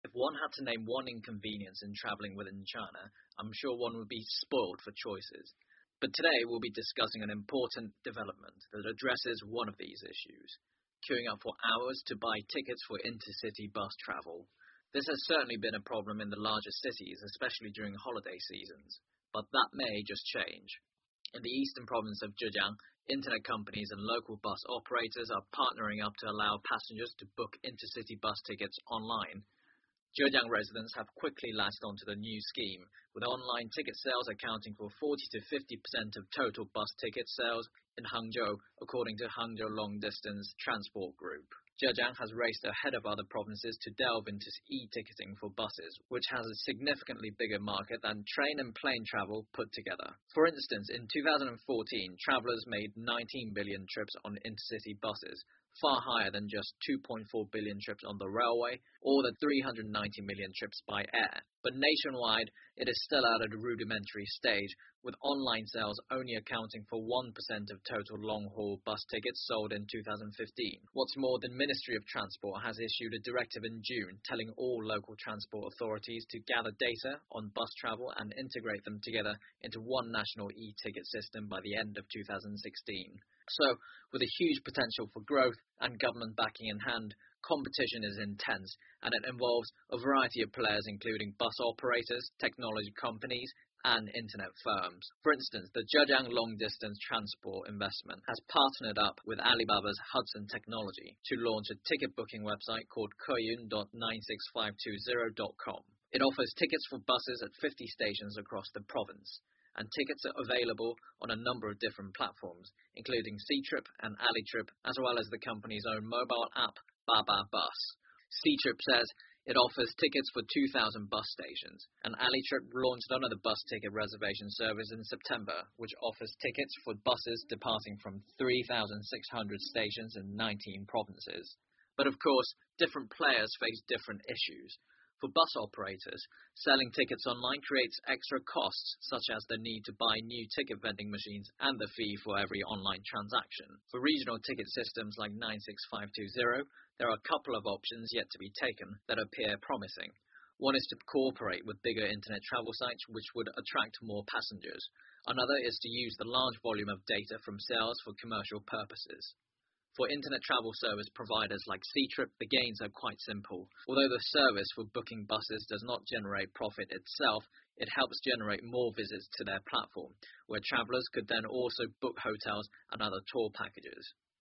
If one had to name one inconvenience in traveling within China, I'm sure one would be spoiled for choices. But today we'll be discussing an important development that addresses one of these issues: queuing up for hours to buy tickets for intercity bus travel. This has certainly been a problem in the larger cities, especially during holiday seasons, but that may just change. In the eastern province of Zhejiang, internet companies and local bus operators are partnering up to allow passengers to book intercity bus tickets online. Zhejiang residents have quickly latched onto the new scheme, with online ticket sales accounting for 40 to 50% of total bus ticket sales in Hangzhou, according to Hangzhou Long Distance Transport Group. Zhejiang has raced ahead of other provinces to delve into e-ticketing for buses, which has a significantly bigger market than train and plane travel put together. For instance, in 2014, travelers made 19 billion trips on intercity buses, far higher than just 2.4 billion trips on the railway or the 390 million trips by air. But nationwide, it is still at a rudimentary stage, with online sales only accounting for 1% of total long-haul bus tickets sold in 2015. What's more, the Ministry of Transport has issued a directive in June telling all local transport authorities to gather data on bus travel and integrate them together into one national e-ticket system by the end of 2016. So, with a huge potential for growth and government backing in hand, competition is intense, and it involves a variety of players including bus operators, technology companies, and internet firms. For instance, the Zhejiang Long Distance Transport Investment has partnered up with Alibaba's Hudson Technology to launch a ticket booking website called Keyun.96520.com. It offers tickets for buses at 50 stations across the province, and tickets are available on a number of different platforms, including Ctrip and Alitrip, as well as the company's own mobile app, Baba Bus. Ctrip says it offers tickets for 2,000 bus stations, and Alitrip launched another bus ticket reservation service in September, which offers tickets for buses departing from 3,600 stations in 19 provinces. But of course, different players face different issues. For bus operators, selling tickets online creates extra costs, such as the need to buy new ticket vending machines and the fee for every online transaction. For regional ticket systems like 96520, there are a couple of options yet to be taken that appear promising. One is to cooperate with bigger internet travel sites, which would attract more passengers. Another is to use the large volume of data from sales for commercial purposes. For internet travel service providers like Ctrip, the gains are quite simple. Although the service for booking buses does not generate profit itself, it helps generate more visits to their platform, where travelers could then also book hotels and other tour packages.